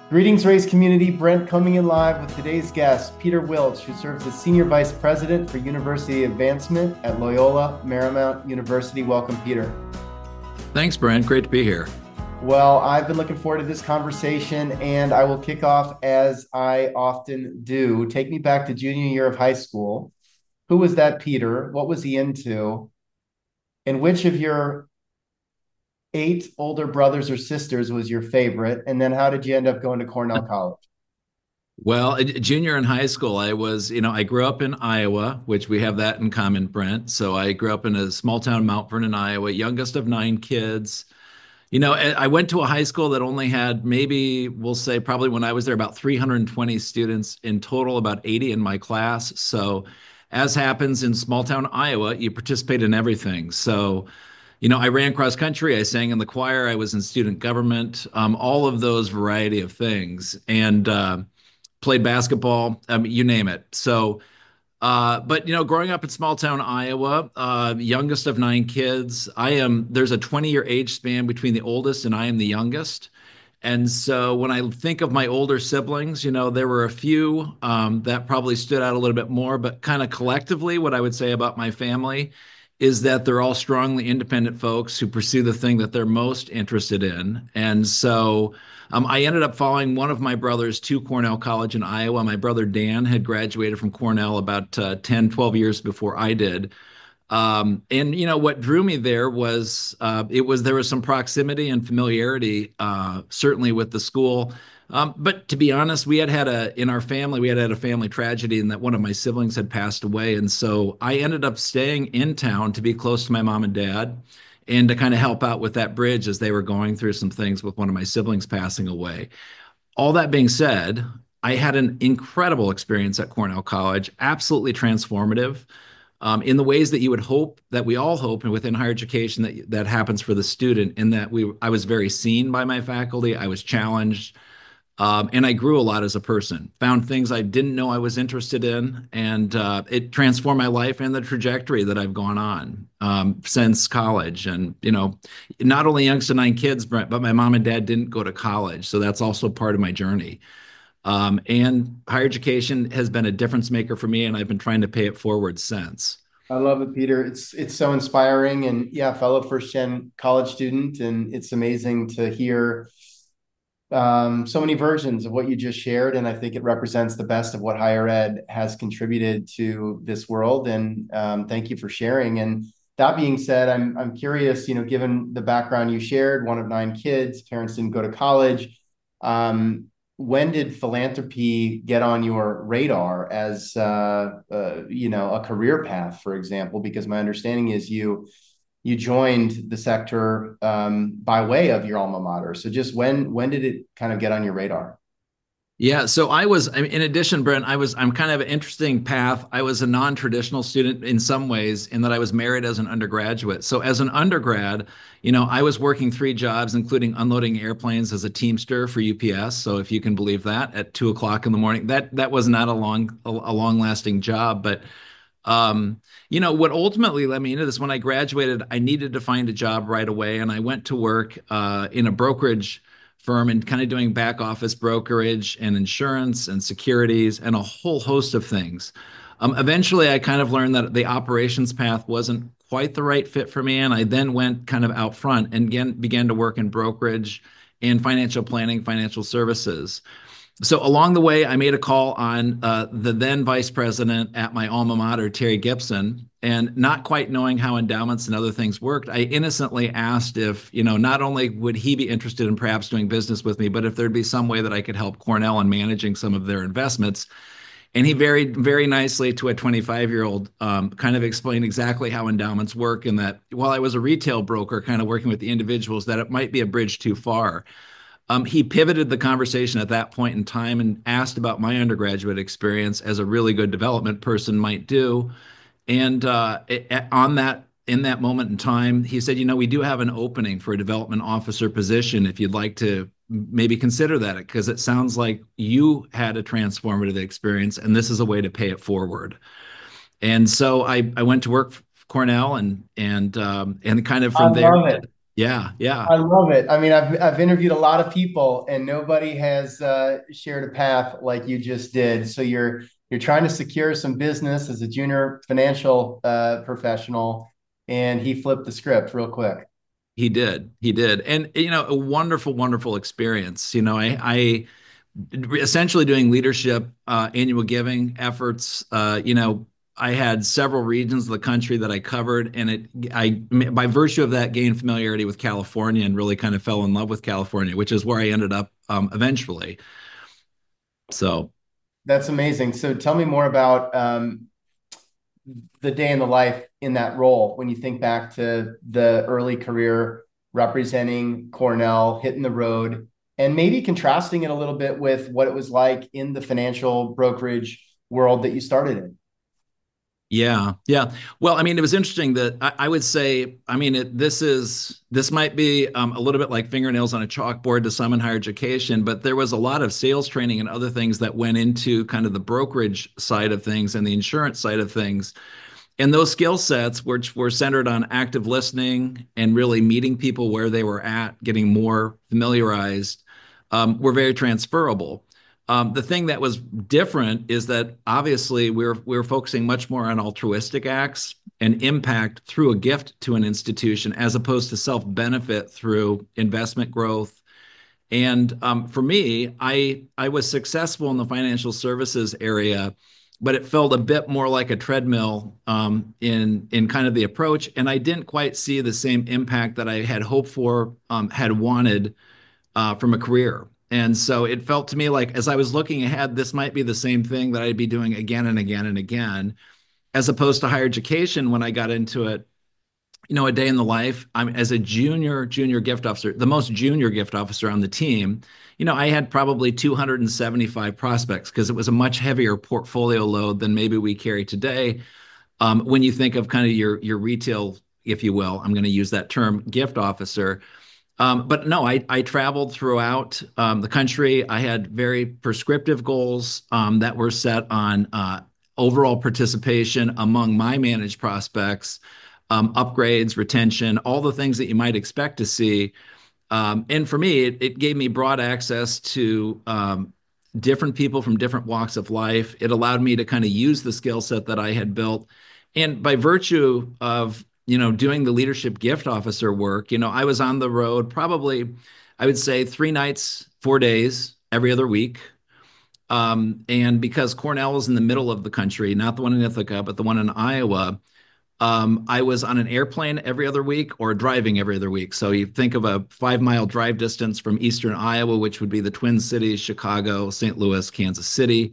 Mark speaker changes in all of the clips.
Speaker 1: Greetings, race community. Brent coming in live with today's guest, Peter Wiltsch, who serves as Senior Vice President for University Advancement at Loyola Marymount University. Welcome, Peter.
Speaker 2: Thanks, Brent. Great to be here.
Speaker 1: Well, I've been looking forward to this conversation, and I will kick off as I often do. Take me back to junior year of high school. Who was that Peter? What was he into? And which of your eight older brothers or sisters was your favorite? And then how did you end up going to Cornell College?
Speaker 2: Well, junior in high school, I grew up in Iowa, which we have that in common, Brent. So I grew up in a small town, Mount Vernon, Iowa, youngest of nine kids. I went to a high school that only had maybe, we'll say, probably when I was there, about 320 students in total, about 80 in my class. So, as happens in small town Iowa, you participate in everything. So, I ran cross country, I sang in the choir, I was in student government, all of those variety of things, and played basketball, you name it. So, but growing up in small town Iowa, youngest of nine kids, there's a 20-year age span between the oldest and I am the youngest. And so when I think of my older siblings, there were a few that probably stood out a little bit more, but kind of collectively, what I would say about my family is that they're all strongly independent folks who pursue the thing that they're most interested in. And so I ended up following one of my brothers to Cornell College in Iowa. My brother Dan had graduated from Cornell about 10, 12 years before I did. And what drew me there was there was some proximity and familiarity, certainly with the school. But to be honest, in our family, we had a family tragedy in that one of my siblings had passed away. And so I ended up staying in town to be close to my mom and dad and to kind of help out with that bridge as they were going through some things with one of my siblings passing away. All that being said, I had an incredible experience at Cornell College, absolutely transformative. In the ways that you would hope, that we all hope, and within higher education that happens for the student, in that I was very seen by my faculty, I was challenged, and I grew a lot as a person, found things I didn't know I was interested in, and it transformed my life and the trajectory that I've gone on since college. And, not only youngest of nine kids, but my mom and dad didn't go to college. So that's also part of my journey. And higher education has been a difference maker for me, and I've been trying to pay it forward since.
Speaker 1: I love it, Peter. It's so inspiring, and yeah, fellow first gen college student, and it's amazing to hear so many versions of what you just shared, and I think it represents the best of what higher ed has contributed to this world. And thank you for sharing. And that being said, I'm curious. Given the background you shared, one of nine kids, parents didn't go to college. When did philanthropy get on your radar as a career path, for example? Because my understanding is you joined the sector by way of your alma mater. So just when did it kind of get on your radar?
Speaker 2: Yeah, so in addition, Brent, I'm kind of an interesting path. I was a non-traditional student in some ways, in that I was married as an undergraduate. So as an undergrad, I was working three jobs, including unloading airplanes as a Teamster for UPS. So if you can believe that, at 2 o'clock in the morning, that was not a long lasting job. But what ultimately led me into this, when I graduated, I needed to find a job right away, and I went to work in a brokerage firm and kind of doing back office brokerage and insurance and securities and a whole host of things. Eventually, I kind of learned that the operations path wasn't quite the right fit for me, and I then went kind of out front and again began to work in brokerage and financial planning, financial services. So along the way, I made a call on the then vice president at my alma mater, Terry Gibson, and not quite knowing how endowments and other things worked, I innocently asked if, not only would he be interested in perhaps doing business with me, but if there'd be some way that I could help Cornell in managing some of their investments. And he very, very nicely, to a 25-year-old, kind of explained exactly how endowments work, and that while I was a retail broker, kind of working with the individuals, that it might be a bridge too far. He pivoted the conversation at that point in time and asked about my undergraduate experience, as a really good development person might do. And in that moment in time, he said, we do have an opening for a development officer position if you'd like to maybe consider that, because it sounds like you had a transformative experience and this is a way to pay it forward. And so I went to work for Cornell, and kind of
Speaker 1: I
Speaker 2: from there.
Speaker 1: love it.
Speaker 2: Yeah, yeah.
Speaker 1: I love it. I mean, I've interviewed a lot of people, and nobody has shared a path like you just did. So you're trying to secure some business as a junior financial professional, and he flipped the script real quick.
Speaker 2: He did. He did. And a wonderful, wonderful experience. I essentially doing leadership annual giving efforts. I had several regions of the country that I covered, and I by virtue of that gained familiarity with California and really kind of fell in love with California, which is where I ended up eventually. So
Speaker 1: That's amazing. So tell me more about the day in the life in that role when you think back to the early career representing Cornell, hitting the road, and maybe contrasting it a little bit with what it was like in the financial brokerage world that you started in.
Speaker 2: yeah, yeah. Well, I mean, it was interesting that I would say, I mean, this might be a little bit like fingernails on a chalkboard to some in higher education, but there was a lot of sales training and other things that went into kind of the brokerage side of things and the insurance side of things. And those skill sets, which were centered on active listening and really meeting people where they were at, getting more familiarized, were very transferable. The thing that was different is that obviously we're focusing much more on altruistic acts and impact through a gift to an institution as opposed to self-benefit through investment growth. And for me, I was successful in the financial services area, but it felt a bit more like a treadmill in kind of the approach, and I didn't quite see the same impact that I had hoped for, had wanted from a career. And so it felt to me like as I was looking ahead, this might be the same thing that I'd be doing again and again and again, as opposed to higher education when I got into it. A day in the life. I'm as a junior gift officer, the most junior gift officer on the team. I had probably 275 prospects because it was a much heavier portfolio load than maybe we carry today. When you think of kind of your retail, if you will, I'm going to use that term, gift officer. But no, I traveled throughout the country. I had very prescriptive goals that were set on overall participation among my managed prospects, upgrades, retention, all the things that you might expect to see. And for me, it gave me broad access to different people from different walks of life. It allowed me to kind of use the skill set that I had built. And by virtue of, doing the leadership gift officer work, I was on the road probably, I would say 3 nights, 4 days, every other week. And because Cornell is in the middle of the country, not the one in Ithaca, but the one in Iowa, I was on an airplane every other week or driving every other week. So you think of a 5 mile drive distance from eastern Iowa, which would be the Twin Cities, Chicago, St. Louis, Kansas City,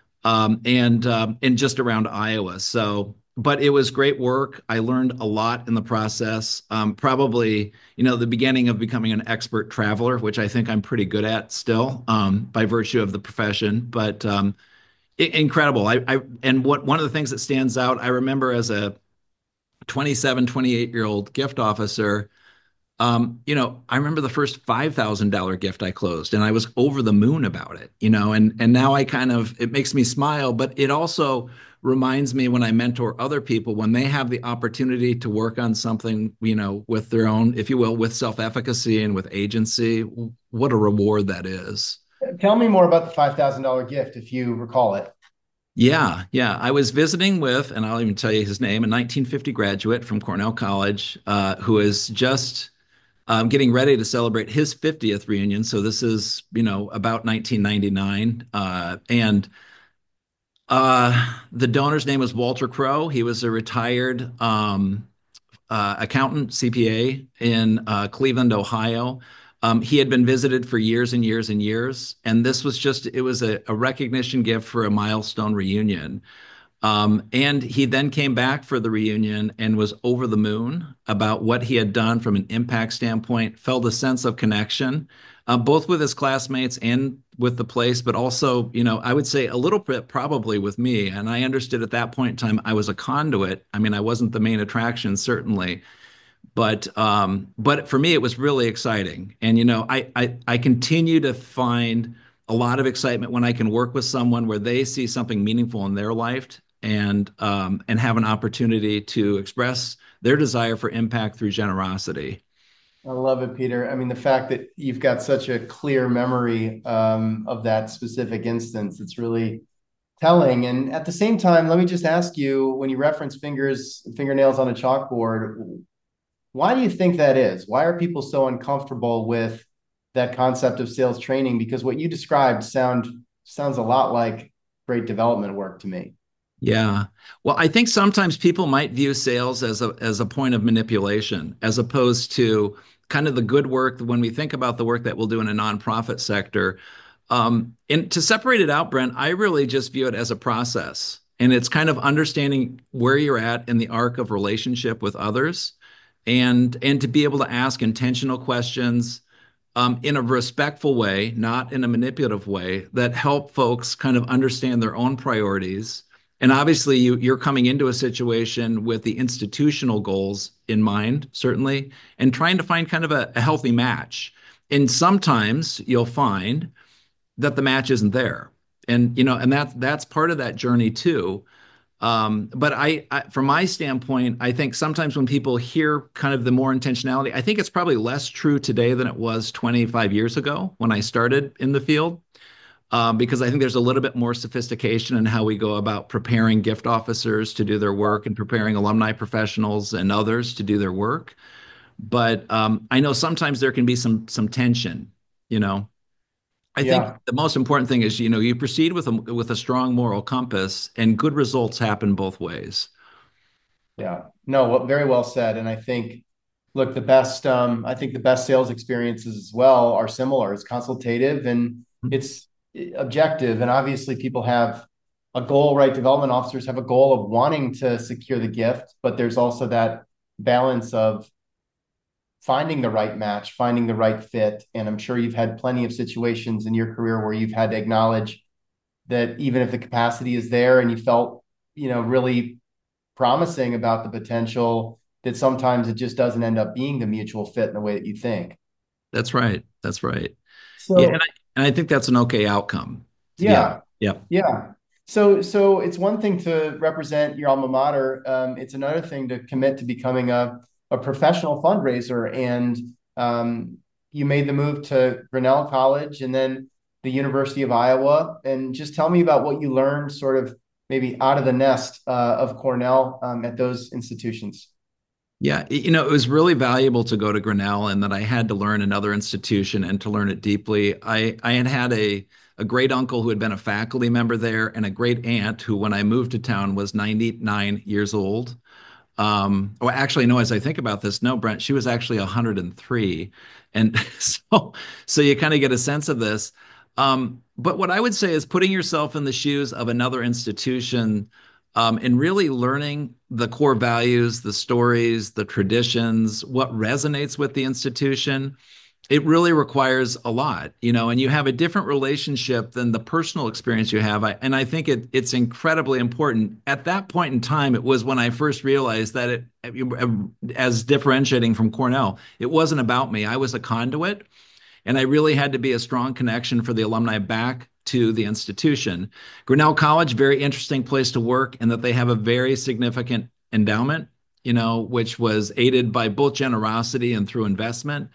Speaker 2: and just around Iowa. So, but it was great work. I learned a lot in the process. Probably, the beginning of becoming an expert traveler, which I think I'm pretty good at still, by virtue of the profession. But incredible. And what one of the things that stands out, I remember as a 27, 28-year-old gift officer, I remember the first $5,000 gift I closed and I was over the moon about it, and now it makes me smile, but it also reminds me when I mentor other people, when they have the opportunity to work on something, with their own, if you will, with self-efficacy and with agency, what a reward that is.
Speaker 1: Tell me more about the $5,000 gift if you recall it.
Speaker 2: Yeah, yeah. I was visiting with, and I'll even tell you his name, a 1950 graduate from Cornell College, who is just getting ready to celebrate his 50th reunion. So this is, about 1999. And the donor's name was Walter Crow. He was a retired accountant, CPA in Cleveland, Ohio. He had been visited for years and years and years. And this was it was a recognition gift for a milestone reunion. And he then came back for the reunion and was over the moon about what he had done from an impact standpoint, felt a sense of connection, both with his classmates and with the place, but also, I would say a little bit probably with me. And I understood at that point in time, I was a conduit. I mean, I wasn't the main attraction, certainly, but for me, it was really exciting. And, I continue to find a lot of excitement when I can work with someone where they see something meaningful in their life and have an opportunity to express their desire for impact through generosity.
Speaker 1: I love it, Peter. I mean, the fact that you've got such a clear memory of that specific instance, it's really telling. And at the same time, let me just ask you, when you reference fingernails on a chalkboard, why do you think that is? Why are people so uncomfortable with that concept of sales training? Because what you described sounds a lot like great development work to me.
Speaker 2: Yeah. Well, I think sometimes people might view sales as a point of manipulation, as opposed to kind of the good work when we think about the work that we'll do in a nonprofit sector. And to separate it out, Brent, I really just view it as a process. And it's kind of understanding where you're at in the arc of relationship with others and to be able to ask intentional questions in a respectful way, not in a manipulative way, that help folks kind of understand their own priorities. And obviously, you're coming into a situation with the institutional goals in mind, certainly, and trying to find kind of a healthy match. And sometimes you'll find that the match isn't there. And and that's part of that journey too. But from my standpoint, I think sometimes when people hear kind of the more intentionality, I think it's probably less true today than it was 25 years ago when I started in the field, because I think there's a little bit more sophistication in how we go about preparing gift officers to do their work and preparing alumni professionals and others to do their work. But I know sometimes there can be some tension, you know. I think
Speaker 1: Yeah.
Speaker 2: the most important thing is, you proceed with a strong moral compass, and good results happen both ways.
Speaker 1: Yeah. No, very well said. And I think, look, I think the best sales experiences as well are similar. It's consultative and it's objective. And obviously, people have a goal, right? Development officers have a goal of wanting to secure the gift, but there's also that balance of finding the right match, finding the right fit. And I'm sure you've had plenty of situations in your career where you've had to acknowledge that even if the capacity is there and you felt, really promising about the potential, that sometimes it just doesn't end up being the mutual fit in the way that you think.
Speaker 2: That's right. That's right. Yeah, and
Speaker 1: So,
Speaker 2: I think that's an okay outcome, to be honest.
Speaker 1: yeah,
Speaker 2: Yeah.
Speaker 1: yeah. So it's one thing to represent your alma mater. It's another thing to commit to becoming a professional fundraiser. And you made the move to Grinnell College and then the University of Iowa. And just tell me about what you learned sort of maybe out of the nest of Cornell at those institutions.
Speaker 2: Yeah, it was really valuable to go to Grinnell and that I had to learn another institution and to learn it deeply. I had a great uncle who had been a faculty member there and a great aunt who, when I moved to town, was 99 years old. Well, actually, no, as I think about this, no, Brent, she was actually 103. And so you kind of get a sense of this. But what I would say is putting yourself in the shoes of another institution, and really learning the core values, the stories, the traditions, what resonates with the institution. It really requires a lot, and you have a different relationship than the personal experience you have. And I think it's incredibly important. At that point in time, it was when I first realized that as differentiating from Cornell, it wasn't about me. I was a conduit, and I really had to be a strong connection for the alumni back to the institution. Grinnell College, very interesting place to work, in that they have a very significant endowment, which was aided by both generosity and through investment.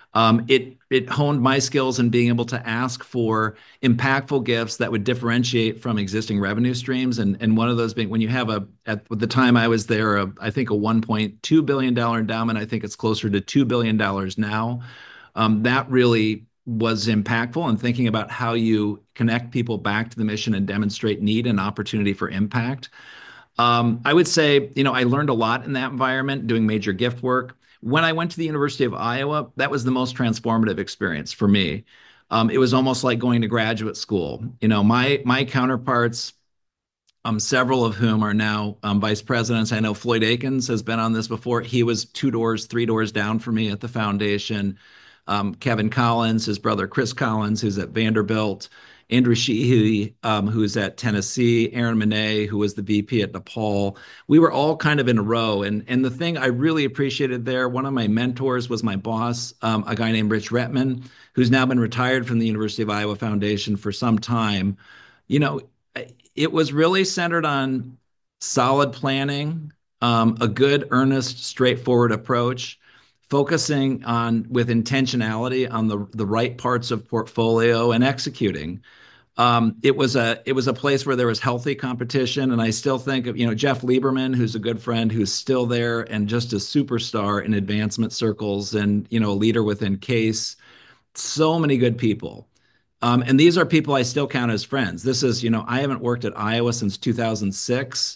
Speaker 2: It honed my skills in being able to ask for impactful gifts that would differentiate from existing revenue streams. And one of those being, when you have at the time I was there, I think a $1.2 billion endowment. I think it's closer to $2 billion now. That really was impactful in thinking about how you connect people back to the mission and demonstrate need and opportunity for impact. I would say, I learned a lot in that environment doing major gift work. When I went to the University of Iowa, that was the most transformative experience for me. It was almost like going to graduate school. My counterparts, several of whom are now vice presidents. I know Floyd Akins has been on this before. He was 2 doors, 3 doors down from me at the foundation. Kevin Collins, his brother Chris Collins, who's at Vanderbilt. Andrew Sheehy, who's at Tennessee. Aaron Monet, who was the VP at DePaul. We were all kind of in a row. And the thing I really appreciated there, one of my mentors was my boss, a guy named Rich Retman, who's now been retired from the University of Iowa Foundation for some time. You know, it was really centered on solid planning, a good, earnest, straightforward approach, focusing on with intentionality on the right parts of portfolio and executing. It was a place where there was healthy competition, and I still think of Jeff Lieberman, who's a good friend, who's still there and just a superstar in advancement circles, and a leader within CASE. So many good people. And these are people I still count as friends. This is, I haven't worked at Iowa since 2006.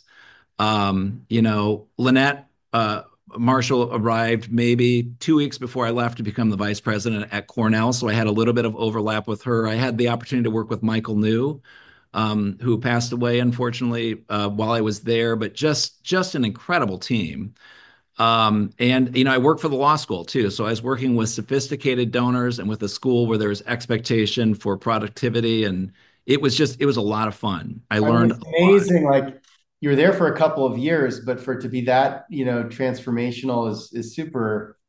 Speaker 2: Lynette Marshall arrived maybe 2 weeks before I left to become the vice president at Cornell. So I had a little bit of overlap with her. I had the opportunity to work with Michael New, who passed away, unfortunately, while I was there, but just an incredible team. And I work for the law school too. So I was working with sophisticated donors and with a school where there was expectation for productivity. And it was a lot of fun. I
Speaker 1: I mean,
Speaker 2: learned
Speaker 1: it's
Speaker 2: a lot.
Speaker 1: amazing. Like you were there for a couple of years, but for it to be that, transformational is super.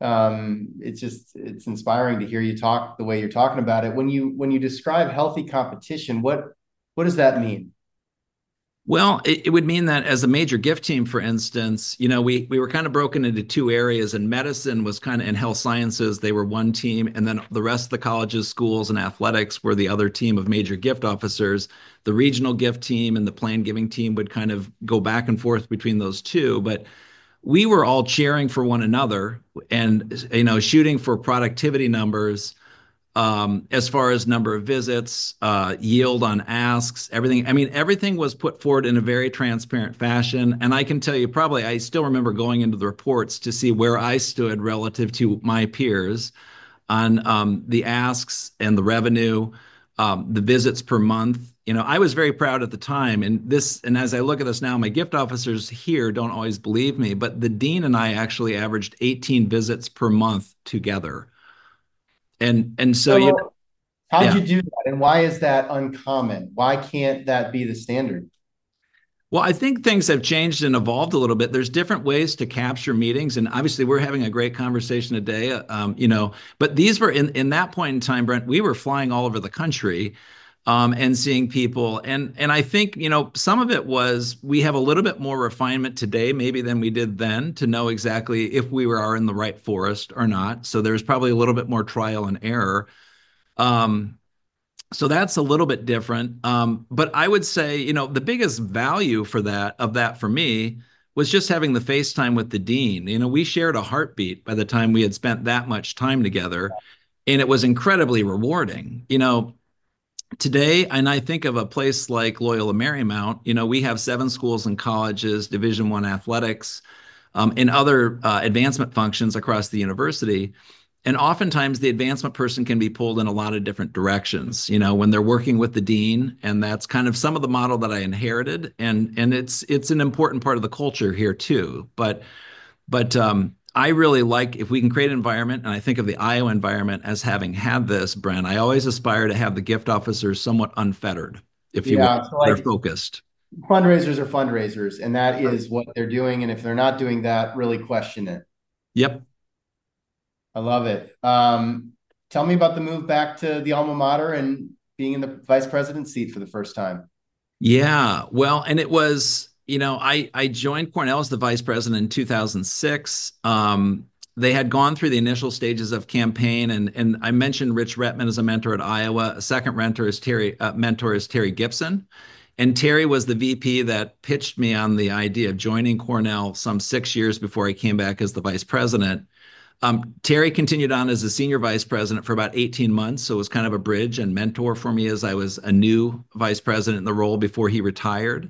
Speaker 1: It's inspiring to hear you talk the way you're talking about it. When you describe healthy competition, what does that mean?
Speaker 2: Well, it would mean that as a major gift team, for instance, we were kind of broken into two areas, and medicine was kind of in health sciences. They were one team, and then the rest of the colleges, schools, and athletics were the other team of major gift officers. The regional gift team and the planned giving team would kind of go back and forth between those two. But we were all cheering for one another and, shooting for productivity numbers as far as number of visits, yield on asks, everything. I mean, everything was put forward in a very transparent fashion. And I can tell you, probably, I still remember going into the reports to see where I stood relative to my peers on the asks and the revenue, the visits per month. I was very proud at the time, and as I look at this now, my gift officers here don't always believe me, but the dean and I actually averaged 18 visits per month together. And so,
Speaker 1: So how'd
Speaker 2: yeah.
Speaker 1: you do that, and why is that uncommon? Why can't that be the standard?
Speaker 2: Well, I think things have changed and evolved a little bit. There's different ways to capture meetings, and obviously, we're having a great conversation today. But these were in that point in time, Brent. We were flying all over the country, and seeing people, and I think some of it was we have a little bit more refinement today, maybe than we did then, to know exactly if we are in the right forest or not. So there's probably a little bit more trial and error. Um, so that's a little bit different. But I would say, the biggest value of that for me was just having the FaceTime with the dean. We shared a heartbeat by the time we had spent that much time together, and it was incredibly rewarding. Today, and I think of a place like Loyola Marymount, we have 7 schools and colleges, Division I athletics, and other advancement functions across the university. And oftentimes the advancement person can be pulled in a lot of different directions, when they're working with the dean. And that's kind of some of the model that I inherited. And it's an important part of the culture here too. But I really like if we can create an environment, and I think of the Iowa environment as having had this, Brent. I always aspire to have the gift officers somewhat unfettered, if you will.
Speaker 1: Yeah, so
Speaker 2: They're
Speaker 1: like
Speaker 2: focused.
Speaker 1: fundraisers are fundraisers, and that is what they're doing. And if they're not doing that, really question it.
Speaker 2: Yep.
Speaker 1: I love it. Tell me about the move back to the alma mater and being in the vice president seat for the first time.
Speaker 2: Yeah, well, and it was, I joined Cornell as the vice president in 2006. They had gone through the initial stages of campaign, and I mentioned Rich Retman as a mentor at Iowa. A second mentor is Terry Gibson, and Terry was the VP that pitched me on the idea of joining Cornell some 6 years before I came back as the vice president. Terry continued on as a senior vice president for about 18 months, so it was kind of a bridge and mentor for me as I was a new vice president in the role before he retired.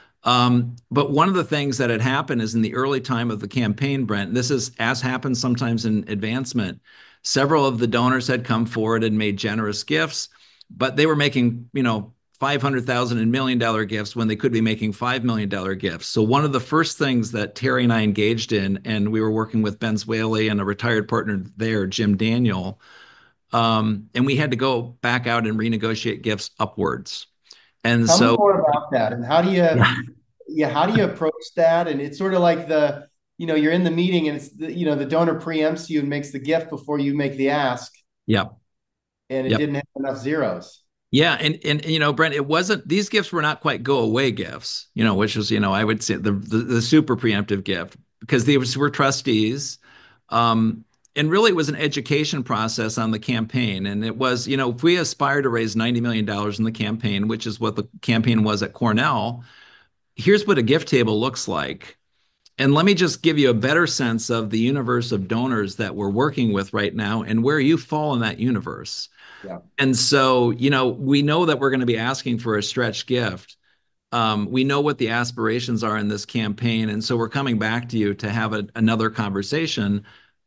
Speaker 2: But one of the things that had happened is in the early time of the campaign, Brent, this is as happens sometimes in advancement, several of the donors had come forward and made generous gifts, but they were making, 500,000 and $1 million gifts when they could be making $5 million gifts. So one of the first things that Terry and I engaged in, and we were working with Ben Zwaley and a retired partner there, Jim Daniel, and we had to go back out and renegotiate gifts upwards. And
Speaker 1: Tell me
Speaker 2: so,
Speaker 1: more about that, and
Speaker 2: yeah,
Speaker 1: how do you approach that? And it's sort of like you're in the meeting, and it's the donor preempts you and makes the gift before you make the ask,
Speaker 2: yep,
Speaker 1: and it
Speaker 2: yep.
Speaker 1: didn't have enough zeros.
Speaker 2: Yeah, and Brent, it wasn't these gifts were not quite go away gifts, which was, I would say the super preemptive gift because these were trustees. and really it was an education process on the campaign. And it was, if we aspire to raise $90 million in the campaign, which is what the campaign was at Cornell, here's what a gift table looks like. And let me just give you a better sense of the universe of donors that we're working with right now and where you fall in that universe.
Speaker 1: Yeah.
Speaker 2: And so, we know that we're going to be asking for a stretch gift. We know what the aspirations are in this campaign. And so we're coming back to you to have another conversation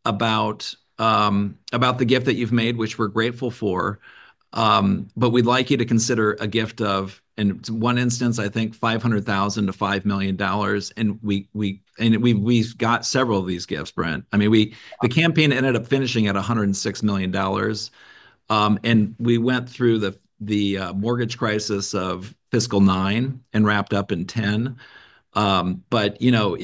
Speaker 2: about the gift that you've made, which we're grateful for. But we'd like you to consider a gift of, in one instance, I think 500,000 to $5 million, and we've got several of these gifts, Brent. I mean, the campaign ended up finishing at $106 million, and we went through the mortgage crisis of fiscal 9 and wrapped up in 10. But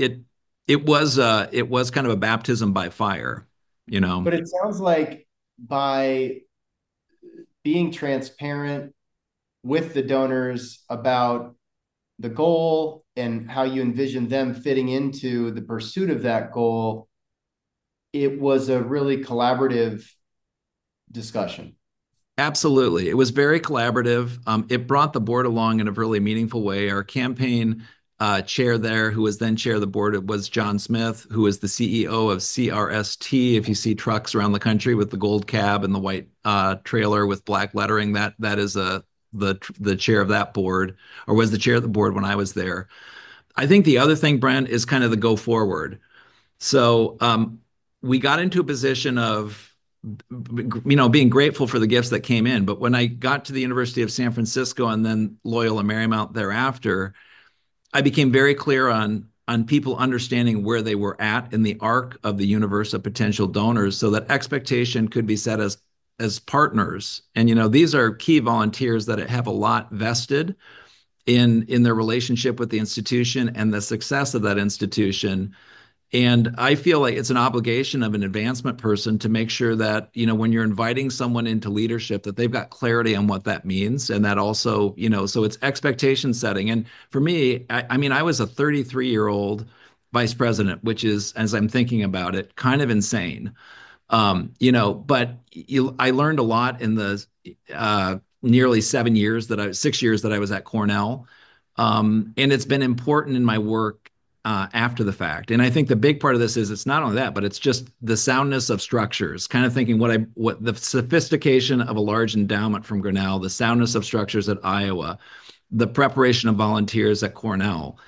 Speaker 2: it was kind of a baptism by fire, you know.
Speaker 1: But it sounds like by being transparent with the donors about the goal and how you envision them fitting into the pursuit of that goal, it was a really collaborative discussion.
Speaker 2: Absolutely. It was very collaborative. It brought the board along in a really meaningful way. Our campaign chair there, who was then chair of the board, it was John Smith, who is the CEO of CRST. If you see trucks around the country with the gold cab and the white trailer with black lettering, that is the chair of that board, or was the chair of the board when I was there. I think the other thing, Brent, is kind of the go forward. So we got into a position of being grateful for the gifts that came in. But when I got to the University of San Francisco and then Loyola Marymount thereafter, I became very clear on people understanding where they were at in the arc of the universe of potential donors, so that expectation could be set as partners. And these are key volunteers that have a lot vested in their relationship with the institution and the success of that institution. And I feel like it's an obligation of an advancement person to make sure that, when you're inviting someone into leadership, that they've got clarity on what that means. And that also, so it's expectation setting. And for me, I mean, I was a 33-year-old vice president, which is, as I'm thinking about it, kind of insane. But I learned a lot in the nearly 6 years that I was at Cornell. And it's been important in my work after the fact. And I think the big part of this is it's not only that, but it's just the soundness of structures, kind of thinking what the sophistication of a large endowment from Grinnell, the soundness of structures at Iowa, the preparation of volunteers at Cornell.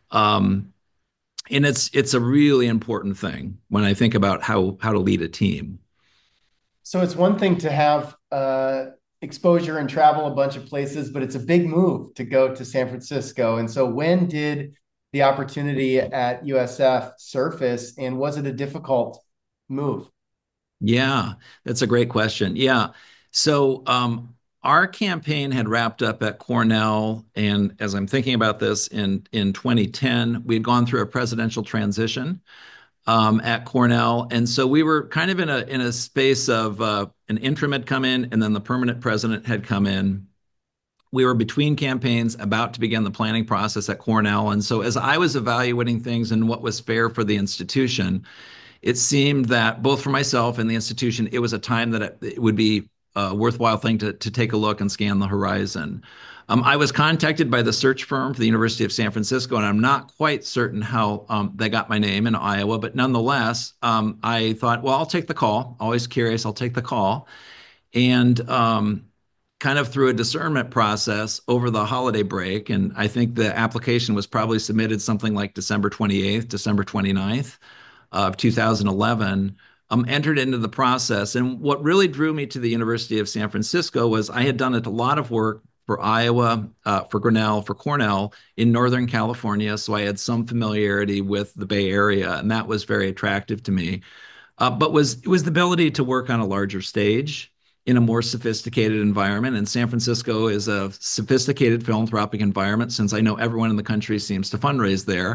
Speaker 2: And it's a really important thing when I think about how to lead a team.
Speaker 1: So it's one thing to have exposure and travel a bunch of places, but it's a big move to go to San Francisco. And so when did the opportunity at USF surface, and was it a difficult move?
Speaker 2: Yeah, that's a great question. Yeah. So our campaign had wrapped up at Cornell, and as I'm thinking about this in 2010, we'd gone through a presidential transition at Cornell, and so we were kind of in a space of an interim had come in, and then the permanent president had come in. We were between campaigns, about to begin the planning process at Cornell, and so as I was evaluating things and what was fair for the institution, it seemed that both for myself and the institution, it was a time that it would be a worthwhile thing to take a look and scan the horizon. I was contacted by the search firm for the University of San Francisco, and I'm not quite certain how they got my name in Iowa, but nonetheless, I thought, well, I'll take the call. Always curious, I'll take the call. And kind of through a discernment process over the holiday break, and I think the application was probably submitted something like December 28th, December 29th of 2011, entered into the process. And what really drew me to the University of San Francisco was I had done a lot of work for Iowa, for Grinnell, for Cornell in Northern California. So I had some familiarity with the Bay Area, and that was very attractive to me. But it was the ability to work on a larger stage in a more sophisticated environment. And San Francisco is a sophisticated philanthropic environment, since I know everyone in the country seems to fundraise there.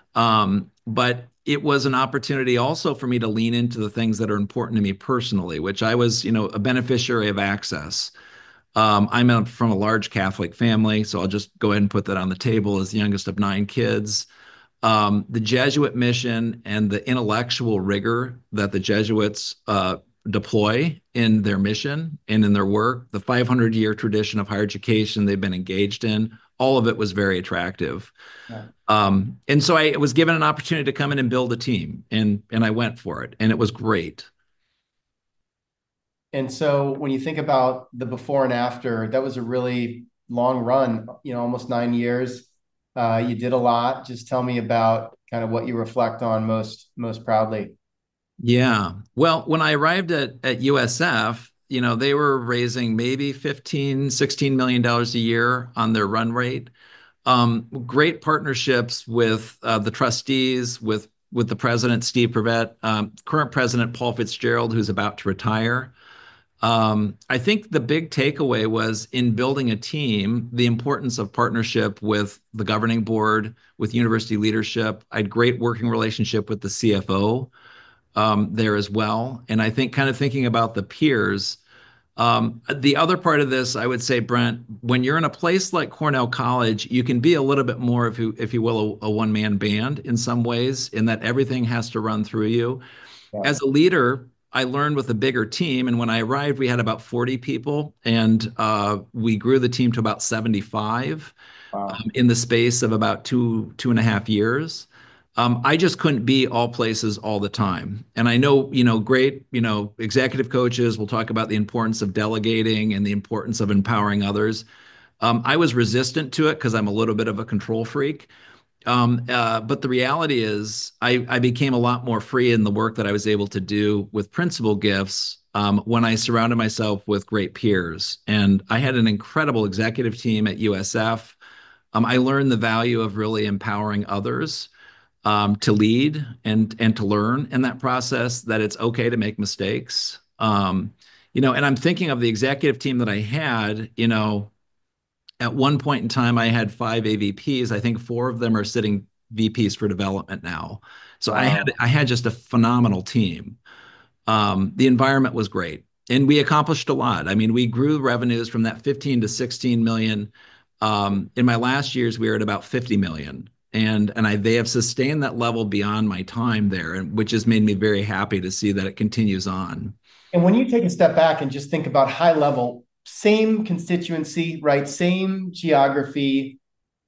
Speaker 2: But it was an opportunity also for me to lean into the things that are important to me personally, which I was, a beneficiary of access. I'm from a large Catholic family, so I'll just go ahead and put that on the table as the youngest of 9 kids. the Jesuit mission and the intellectual rigor that the Jesuits deploy in their mission and in their work, the 500-year tradition of higher education they've been engaged in, all of it was very attractive.
Speaker 1: Yeah.
Speaker 2: And so I was given an opportunity to come in and build a team, and I went for it, and it was great.
Speaker 1: And so when you think about the before and after, that was a really long run, almost 9 years. You did a lot. Just tell me about kind of what you reflect on most proudly.
Speaker 2: Yeah. Well, when I arrived at USF, they were raising maybe 15, $16 million a year on their run rate. Great partnerships with the trustees, with the president, Steve Prevet, current president, Paul Fitzgerald, who's about to retire. I think the big takeaway was in building a team, the importance of partnership with the governing board, with university leadership. I had great working relationship with the CFO there as well. And I think kind of thinking about the peers, the other part of this, I would say, Brent, when you're in a place like Cornell College, you can be a little bit more, if you will, a one-man band in some ways, in that everything has to run through you.
Speaker 1: Yeah.
Speaker 2: As a leader, I learned with a bigger team, and when I arrived, we had about 40 people, and we grew the team to about 75
Speaker 1: Wow.
Speaker 2: in the space of about 2.5 years. I just couldn't be all places all the time. And I know, great, executive coaches will talk about the importance of delegating and the importance of empowering others. I was resistant to it because I'm a little bit of a control freak. But the reality is, I became a lot more free in the work that I was able to do with principal gifts when I surrounded myself with great peers. And I had an incredible executive team at USF. I learned the value of really empowering others to lead and to learn in that process, that it's okay to make mistakes. And I'm thinking of the executive team that I had, at one point in time, I had five AVPs. I think four of them are sitting VPs for development now. So I
Speaker 1: Wow.
Speaker 2: had I had just a phenomenal team. The environment was great, and we accomplished a lot. I mean, we grew revenues from that 15 to 16 million. In my last years, we were at about 50 million, and they have sustained that level beyond my time there, and which has made me very happy to see that it continues on.
Speaker 1: And when you take a step back and just think about high level, same constituency, right? Same geography.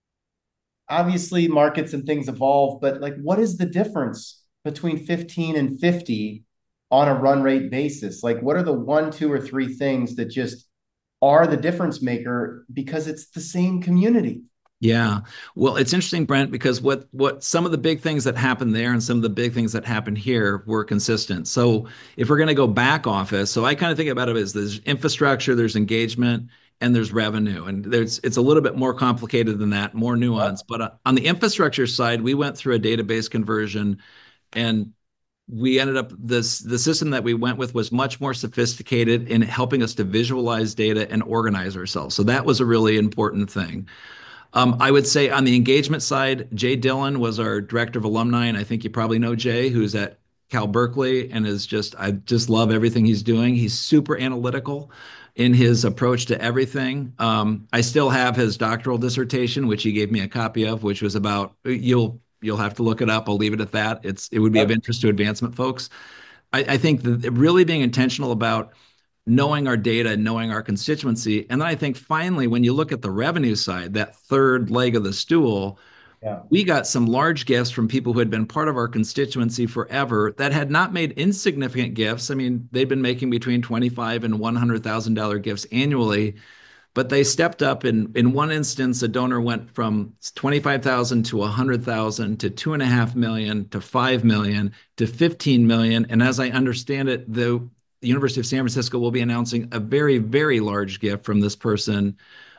Speaker 1: Obviously, markets and things evolve, but like, what is the difference between 15 and 50 on a run rate basis? Like, what are the one, two, or three things that just are the difference maker because it's the same community?
Speaker 2: Yeah. Well, it's interesting, Brent, because what some of the big things that happened there and some of the big things that happened here were consistent. So if we're going to go back office, so I kind of think about it as there's infrastructure, there's engagement, and there's revenue. And it's a little bit more complicated than that, more nuanced. But on the infrastructure side, we went through a database conversion, and we ended up the system that we went with was much more sophisticated in helping us to visualize data and organize ourselves. So that was a really important thing. I would say on the engagement side, Jay Dillon was our director of alumni, and I think you probably know Jay, who's at Cal Berkeley, and I just love everything he's doing. He's super analytical in his approach to everything. I still have his doctoral dissertation, which he gave me a copy of, which was about, you'll have to look it up. I'll leave it at that. It would be of interest to advancement folks. I think that really being intentional about knowing our data, knowing our constituency. And then I think finally, when you look at the revenue side, that third leg of the stool,
Speaker 1: Yeah.
Speaker 2: we got some large gifts from people who had been part of our constituency forever that had not made insignificant gifts. I mean, they'd been making between $25,000 and $100,000 gifts annually, but they stepped up. In one instance, a donor went from 25,000 to 100,000 to 2.5 million to 5 million to 15 million. And as I understand it, the University of San Francisco will be announcing a very, very large gift from this person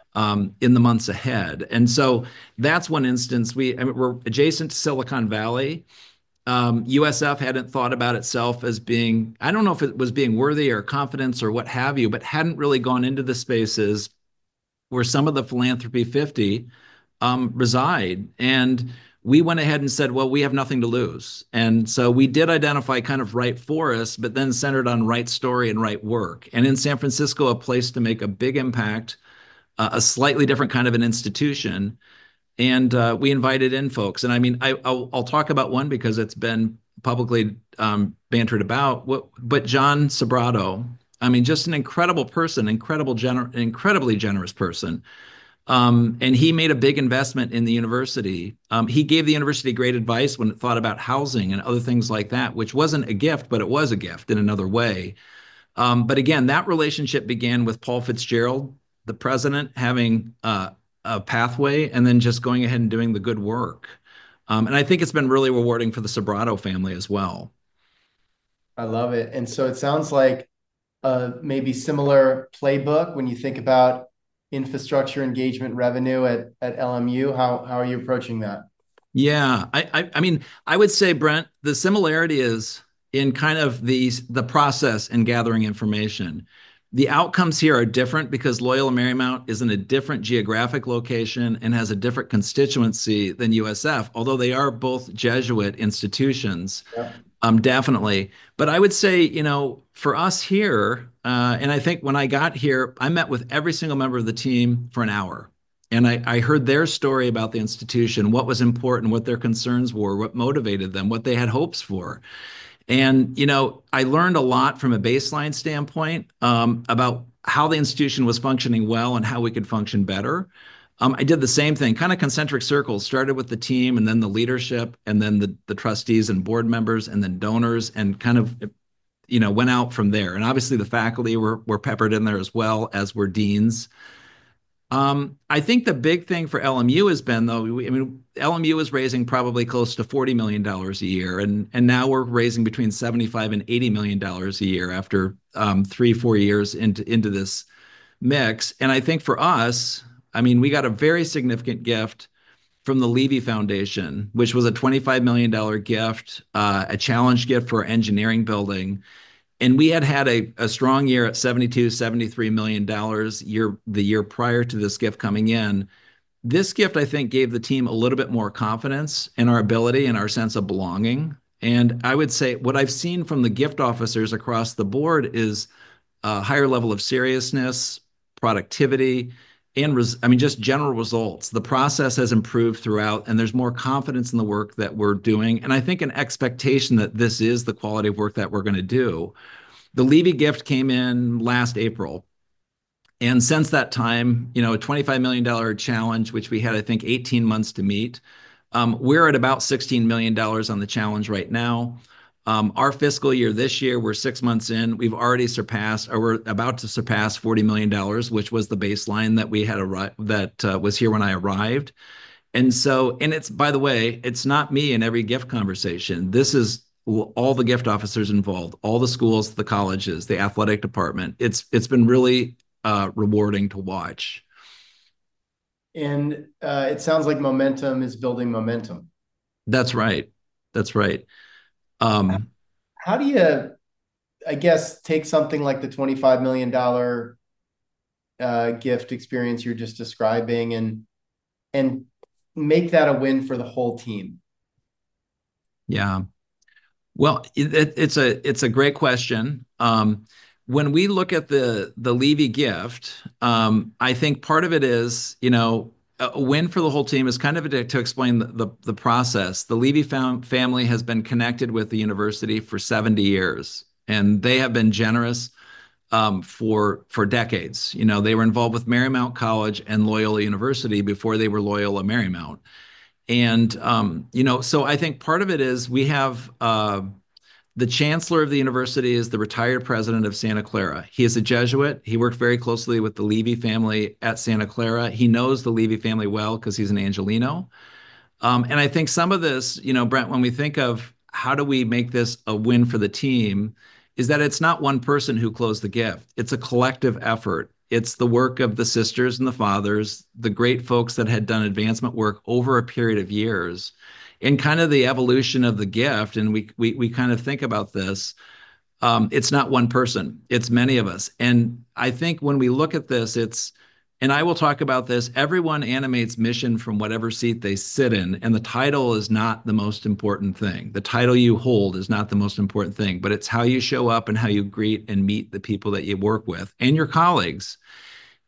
Speaker 2: in the months ahead. And so that's one instance. We're adjacent to Silicon Valley. USF hadn't thought about itself as being, I don't know if it was being worthy or confidence or what have you, but hadn't really gone into the spaces where some of the Philanthropy 50 reside. And we went ahead and said, well, we have nothing to lose. And so we did identify kind of right for us, but then centered on right story and right work. And in San Francisco, a place to make a big impact, a slightly different kind of an institution. and we invited in folks. And I mean, I'll talk about one because it's been publicly bantered about. But John Sobrato, I mean, just an incredible person, incredibly generous person. And he made a big investment in the university. He gave the university great advice when it thought about housing and other things like that, which wasn't a gift, but it was a gift in another way. But again, that relationship began with Paul Fitzgerald, the president, having a pathway and then just going ahead and doing the good work. And I think it's been really rewarding for the Sobrato family as well.
Speaker 1: I love it. And so it sounds like maybe similar playbook when you think about infrastructure engagement revenue at LMU. How are you approaching that?
Speaker 2: Yeah, I mean, I would say, Brent, the similarity is in kind of the process and gathering information. The outcomes here are different because Loyola Marymount is in a different geographic location and has a different constituency than USF, although they are both Jesuit institutions.
Speaker 1: Yep.
Speaker 2: Definitely. But I would say, for us here, and I think when I got here, I met with every single member of the team for an hour. And I heard their story about the institution, what was important, what their concerns were, what motivated them, what they had hopes for. And, I learned a lot from a baseline standpoint about how the institution was functioning well and how we could function better. I did the same thing, kind of concentric circles, started with the team and then the leadership and then the trustees and board members and then donors and kind of, went out from there. And obviously the faculty were peppered in there as well as were deans. I think the big thing for LMU has been, though, I mean, LMU is raising probably close to $40 million a year, and now we're raising between 75 and $80 million a year after 3, 4 years into this mix. And I think for us, I mean, we got a very significant gift from the Levy Foundation, which was a $25 million gift, a challenge gift for our engineering building. And we had a strong year at 72, $73 million the year prior to this gift coming in. This gift, I think, gave the team a little bit more confidence in our ability and our sense of belonging. And I would say what I've seen from the gift officers across the board is a higher level of seriousness, productivity, and I mean, just general results. The process has improved throughout, and there's more confidence in the work that we're doing. And I think an expectation that this is the quality of work that we're going to do. The Levy gift came in last April. And since that time, a $25 million challenge, which we had, I think, 18 months to meet. We're at about $16 million on the challenge right now. Our fiscal year this year, we're 6 months in. We've already surpassed, or we're about to surpass $40 million, which was the baseline that we had that was here when I arrived. And it's, by the way, it's not me in every gift conversation. This is all the gift officers involved, all the schools, the colleges, the athletic department. It's been really rewarding to watch.
Speaker 1: And it sounds like momentum is building momentum.
Speaker 2: That's right. That's right. Um,
Speaker 1: How do you, I guess, take something like the $25 million gift experience you're just describing and make that a win for the whole team?
Speaker 2: yeah. Well, it's a great question. When we look at the Levy gift, I think part of it is, a win for the whole team is kind of to explain the process. The Levy family has been connected with the university for 70 years, and they have been generous for decades. They were involved with Marymount College and Loyola University before they were Loyola Marymount. And so I think part of it is we have the chancellor of the university is the retired president of Santa Clara. He is a Jesuit. He worked very closely with the Levy family at Santa Clara. He knows the Levy family well because he's an Angelino. And I think some of this, Brent, when we think of how do we make this a win for the team, is that it's not one person who closed the gift. It's a collective effort. It's the work of the sisters and the fathers, the great folks that had done advancement work over a period of years, and kind of the evolution of the gift. And we kind of think about this. It's not one person, it's many of us. And I think when we look at this, and I will talk about this, everyone animates mission from whatever seat they sit in. And the title is not the most important thing. The title you hold is not the most important thing, but it's how you show up and how you greet and meet the people that you work with and your colleagues.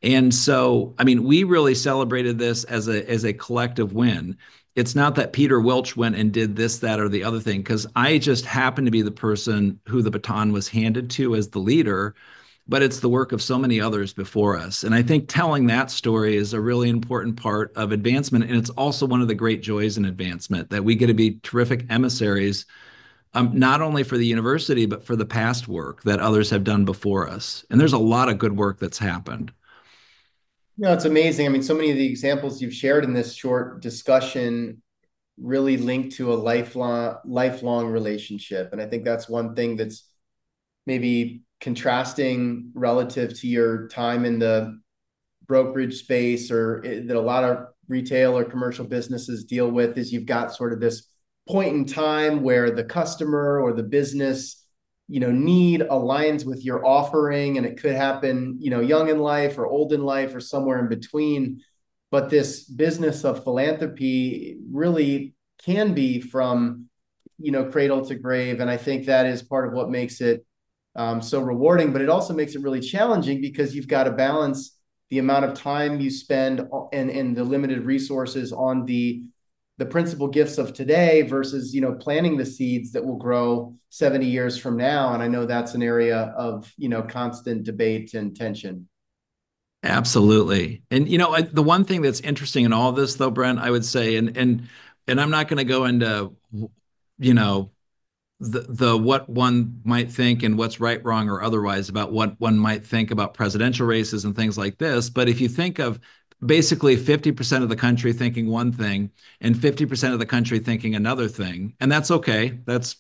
Speaker 2: And so, I mean, we really celebrated this as a collective win. It's not that Peter Welch went and did this, that, or the other thing, because I just happened to be the person who the baton was handed to as the leader, but it's the work of so many others before us. And I think telling that story is a really important part of advancement. And it's also one of the great joys in advancement that we get to be terrific emissaries, not only for the university, but for the past work that others have done before us. And there's a lot of good work that's happened.
Speaker 1: No, it's amazing. I mean, so many of the examples you've shared in this short discussion really link to a lifelong relationship. And I think that's one thing that's maybe contrasting relative to your time in the brokerage space that a lot of retail or commercial businesses deal with is you've got sort of this point in time where the customer or the business need aligns with your offering, and it could happen young in life or old in life or somewhere in between. But this business of philanthropy really can be from cradle to grave, and I think that is part of what makes it so rewarding. But it also makes it really challenging because you've got to balance the amount of time you spend and the limited resources on the principal gifts of today versus planting the seeds that will grow 70 years from now. And I know that's an area of constant debate and tension.
Speaker 2: Absolutely. And the one thing that's interesting in all of this though, Brent, I would say, and I'm not going to go into, you know, the what one might think and what's right, wrong, or otherwise about what one might think about presidential races and things like this. But if you think of basically 50% of the country thinking one thing and 50% of the country thinking another thing, and that's okay. That's,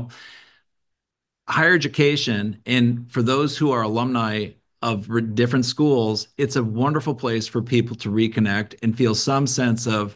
Speaker 2: higher education, and for those who are alumni of different schools, it's a wonderful place for people to reconnect and feel some sense of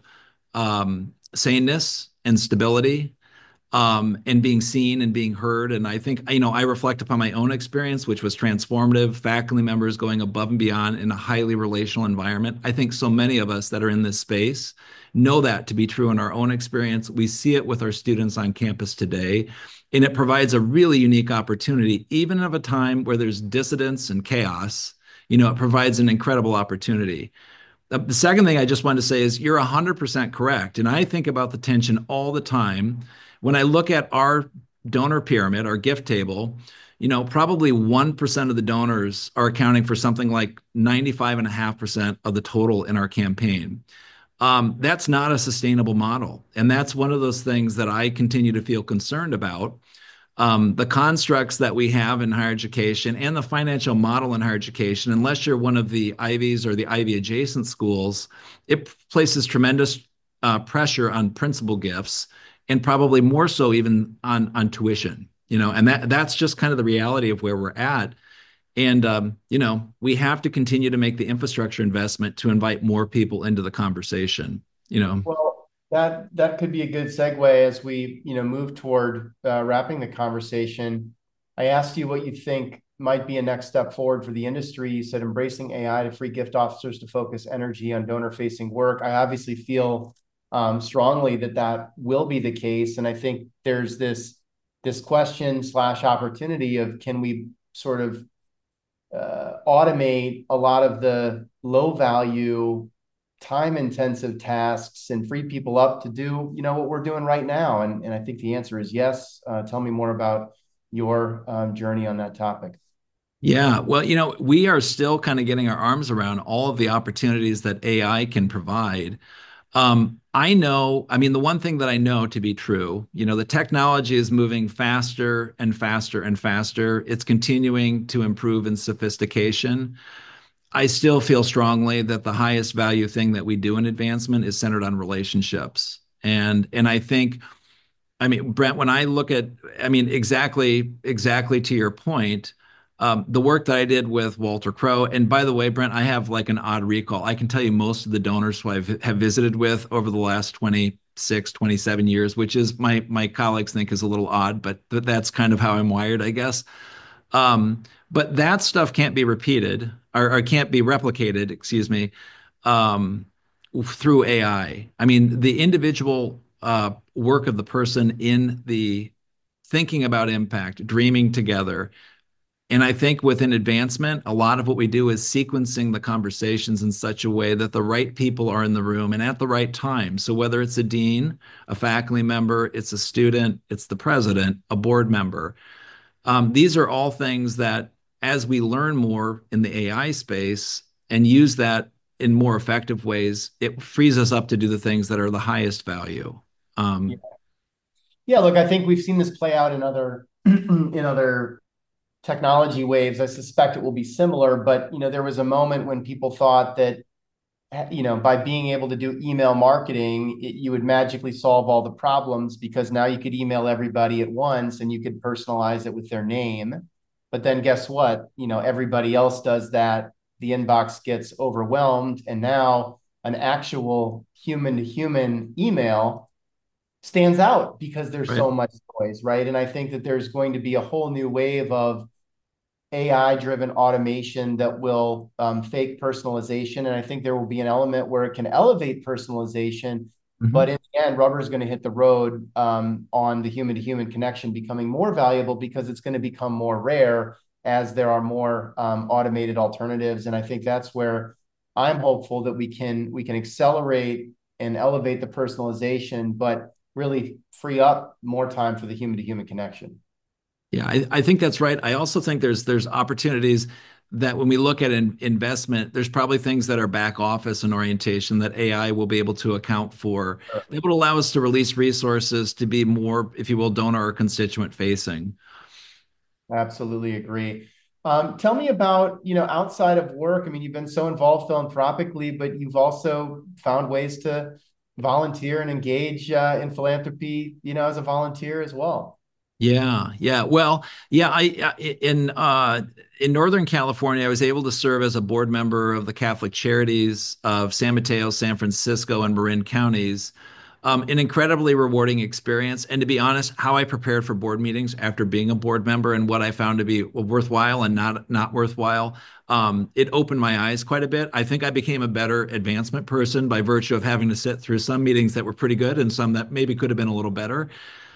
Speaker 2: saneness and stability, and being seen and being heard. And I think, I reflect upon my own experience, which was transformative, faculty members going above and beyond in a highly relational environment. I think so many of us that are in this space know that to be true in our own experience. We see it with our students on campus today, and it provides a really unique opportunity, even of a time where there's dissidence and chaos. It provides an incredible opportunity. The second thing I just wanted to say is you're 100% correct. And I think about the tension all the time. When I look at our donor pyramid, our gift table, probably 1% of the donors are accounting for something like 95.5% of the total in our campaign. That's not a sustainable model. And that's one of those things that I continue to feel concerned about. The constructs that we have in higher education and the financial model in higher education, unless you're one of the Ivies or the Ivy adjacent schools, it places tremendous pressure on principal gifts and probably more so even on tuition, and that's just kind of the reality of where we're at. And, we have to continue to make the infrastructure investment to invite more people into the conversation.
Speaker 1: Well, that could be a good segue as we move toward wrapping the conversation. I asked you what you think might be a next step forward for the industry. You said embracing AI to free gift officers to focus energy on donor-facing work. I obviously feel strongly that will be the case, and I think there's this question/opportunity of, can we sort of automate a lot of the low value, time intensive tasks and free people up to do what we're doing right now? And I think the answer is yes. Tell me more about your journey on that topic.
Speaker 2: Yeah, well, we are still kind of getting our arms around all of the opportunities that AI can provide. I know, I mean, the one thing that I know to be true, the technology is moving faster and faster and faster. It's continuing to improve in sophistication. I still feel strongly that the highest value thing that we do in advancement is centered on relationships. And I think, I mean, Brent, when I look at, I mean, exactly to your point, the work that I did with Walter Crowe, and by the way, Brent, I have like an odd recall. I can tell you most of the donors who have visited with over the last 26, 27 years, which is my colleagues think is a little odd, but that's kind of how I'm wired, I guess. But that stuff can't be repeated or can't be replicated, excuse me, um, through AI. I mean, the individual work of the person in the thinking about impact, dreaming together, And I think with an advancement, a lot of what we do is sequencing the conversations in such a way that the right people are in the room and at the right time. So whether it's a dean, a faculty member, it's a student, it's the president, a board member, these are all things that as we learn more in the AI space and use that in more effective ways, it frees us up to do the things that are the highest value.
Speaker 1: Yeah.
Speaker 2: Um,
Speaker 1: Yeah, look, I think we've seen this play out in other in other technology waves. I suspect it will be similar, but there was a moment when people thought that by being able to do email marketing, you would magically solve all the problems because now you could email everybody at once and you could personalize it with their name. But then guess what? Everybody else does that. The inbox gets overwhelmed, and now an actual human to human email stands out because there's
Speaker 2: right.
Speaker 1: so much noise, right? And I think that there's going to be a whole new wave of AI driven automation that will fake personalization. And I think there will be an element where it can elevate personalization. But
Speaker 2: Mhm.
Speaker 1: in the end, rubber is going to hit the road on the human to human connection becoming more valuable because it's going to become more rare as there are more automated alternatives. And I think that's where I'm hopeful that we can accelerate and elevate the personalization, but really free up more time for the human to human connection.
Speaker 2: Yeah, I think that's right. I also think there's opportunities that when we look at investment, there's probably things that are back office and orientation that AI will be able to account for. That would allow us to release resources to be more, if you will, donor or constituent facing.
Speaker 1: Absolutely agree. Tell me about, outside of work. I mean, you've been so involved philanthropically, but you've also found ways to volunteer and engage in philanthropy, as a volunteer as well.
Speaker 2: Yeah, yeah. Well, yeah, in Northern California, I was able to serve as a board member of the Catholic Charities of San Mateo, San Francisco, and Marin counties. An incredibly rewarding experience. And to be honest, how I prepared for board meetings after being a board member and what I found to be worthwhile and not worthwhile, it opened my eyes quite a bit. I think I became a better advancement person by virtue of having to sit through some meetings that were pretty good and some that maybe could have been a little better.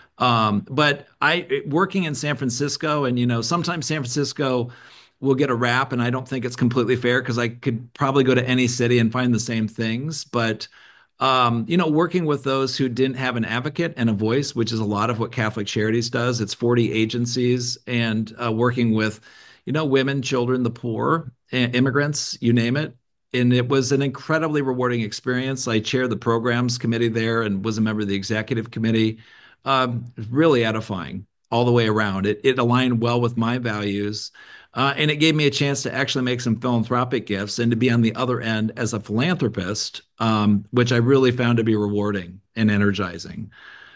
Speaker 2: But I working in San Francisco, and sometimes San Francisco will get a rap, and I don't think it's completely fair because I could probably go to any city and find the same things. But working with those who didn't have an advocate and a voice, which is a lot of what Catholic Charities does. It's 40 agencies and working with, women, children, the poor, immigrants, you name it. And it was an incredibly rewarding experience. I chaired the programs committee there and was a member of the executive committee. Really edifying all the way around. It aligned well with my values, and it gave me a chance to actually make some philanthropic gifts and to be on the other end as a philanthropist, which I really found to be rewarding and energizing.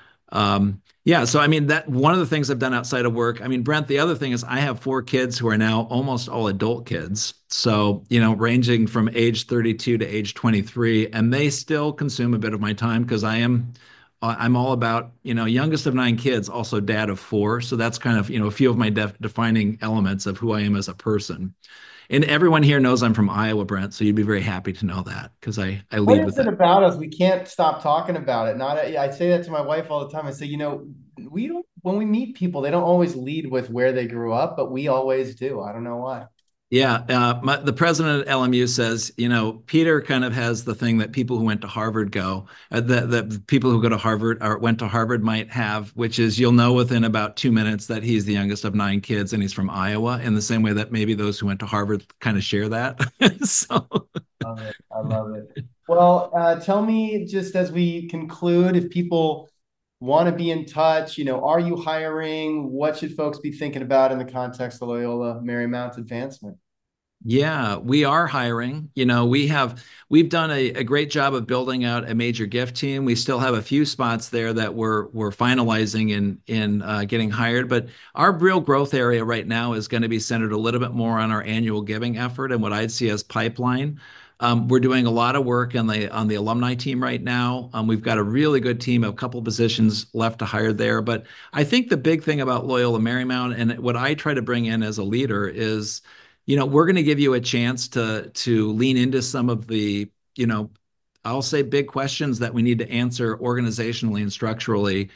Speaker 2: Yeah, so I mean that one of the things I've done outside of work. I mean, Brent, the other thing is I have four kids who are now almost all adult kids. So, ranging from age 32 to age 23, and they still consume a bit of my time because I'm all about, youngest of nine kids, also dad of four. So that's kind of, a few of my defining elements of who I am as a person. And everyone here knows I'm from Iowa, Brent. So you'd be very happy to know that because I
Speaker 1: What
Speaker 2: lead with
Speaker 1: is it
Speaker 2: that.
Speaker 1: about us? We can't stop talking about it. Not, I say that to my wife all the time. I say, we don't, when we meet people, they don't always lead with where they grew up, but we always do. I don't know why.
Speaker 2: Yeah, the president at LMU says, Peter kind of has the thing that people who went to Harvard go, that people who go to Harvard or went to Harvard might have, which is you'll know within about 2 minutes that he's the youngest of nine kids and he's from Iowa, in the same way that maybe those who went to Harvard kind of share that. So,
Speaker 1: Love it. I love it. Well, tell me just as we conclude, if people want to be in touch, are you hiring? What should folks be thinking about in the context of Loyola Marymount advancement?
Speaker 2: yeah, we are hiring. We've done a great job of building out a major gift team. We still have a few spots there that we're finalizing in getting hired, but our real growth area right now is going to be centered a little bit more on our annual giving effort and what I'd see as pipeline. We're doing a lot of work on the alumni team right now. We've got a really good team, a couple positions left to hire there. But I think the big thing about Loyola Marymount and what I try to bring in as a leader is we're going to give you a chance to lean into some of the, I'll say big questions that we need to answer organizationally and structurally.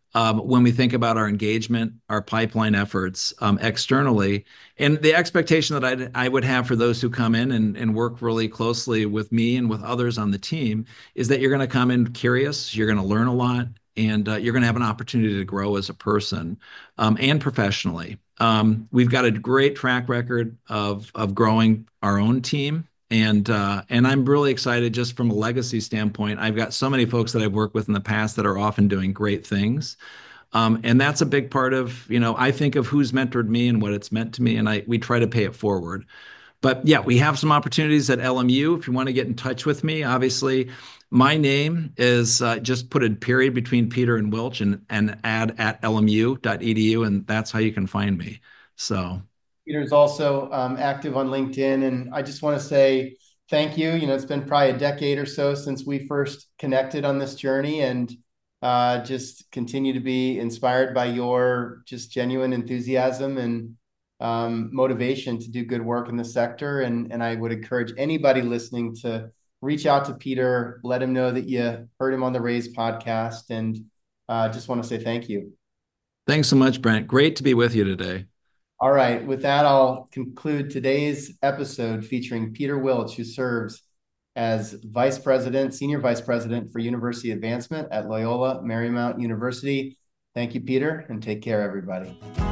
Speaker 2: when we think about our engagement, our pipeline efforts externally, and the expectation that I would have for those who come in and work really closely with me and with others on the team is that you're going to come in curious, you're going to learn a lot, and you're going to have an opportunity to grow as a person and professionally. We've got a great track record of growing our own team. And I'm really excited just from a legacy standpoint. I've got so many folks that I've worked with in the past that are often doing great things. And that's a big part of, I think of who's mentored me and what it's meant to me, and we try to pay it forward. But yeah, we have some opportunities at LMU. If you want to get in touch with me, obviously, my name is just put a period between Peter and Wilch and add at lmu.edu, and that's how you can find me. So.
Speaker 1: Peter's also active on LinkedIn, and I just want to say thank you. It's been probably a decade or so since we first connected on this journey, and just continue to be inspired by your just genuine enthusiasm and motivation to do good work in the sector. And I would encourage anybody listening to reach out to Peter, let him know that you heard him on the Raise podcast, and just want to say thank you.
Speaker 2: Thanks so much, Brent. Great to be with you today.
Speaker 1: All right. With that, I'll conclude today's episode featuring Peter Wilch, who serves as Senior Vice President for University Advancement at Loyola Marymount University. Thank you, Peter, and take care, everybody.